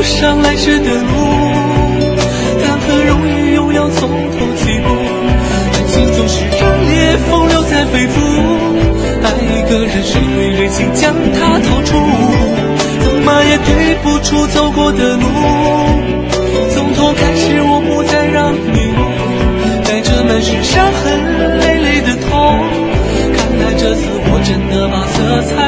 不上来时的路，但很容易又要从头起步。感情总是热烈风流在肺腑，爱一个人谁会忍心将它掏出？怎么也对不出走过的路，从头开始我不再让迷路，带着满是伤痕累累的痛，看来这次我真的把色彩